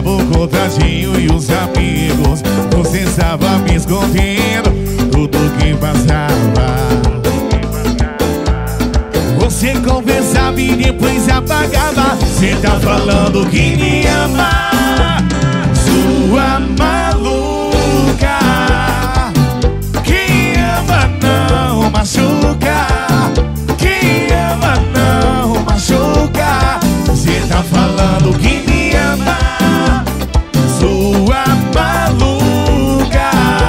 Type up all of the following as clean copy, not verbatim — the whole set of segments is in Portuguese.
deixava o contatinho e os amigos. Você estava me escondendo tudo que passava. Você conversava e depois apagava. Você tá falando que me ama, sua maluca. Quem ama não machuca. Quem ama não machuca. Você tá falando que me ama, sua maluca.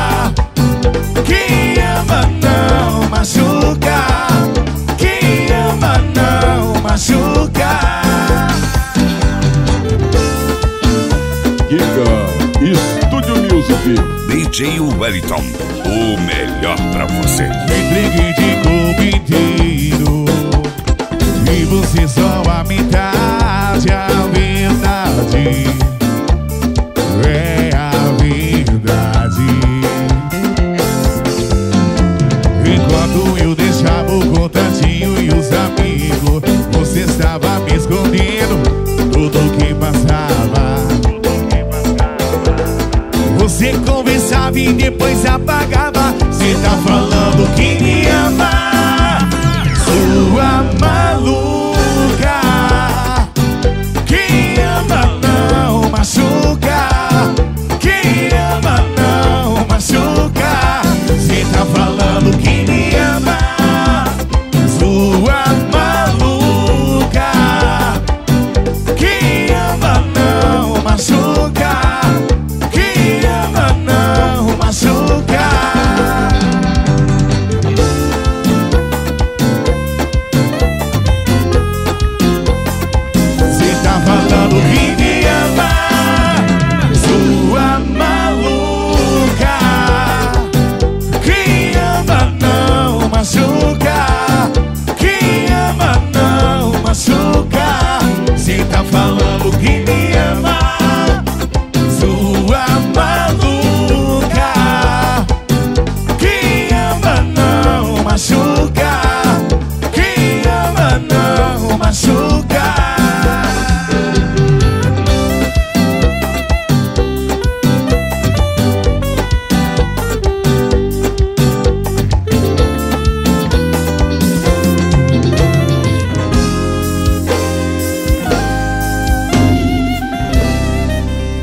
Quem ama não machuca. Quem ama não machuca. Giga Studio Music. DJ Wellington, o melhor pra você. Entreguei de corpo inteiro e você só a metade. A verdade é a verdade. Enquanto eu deixava o contatinho e os amigos, você estava me escondendo tudo que passava. Você conversava e depois apagava.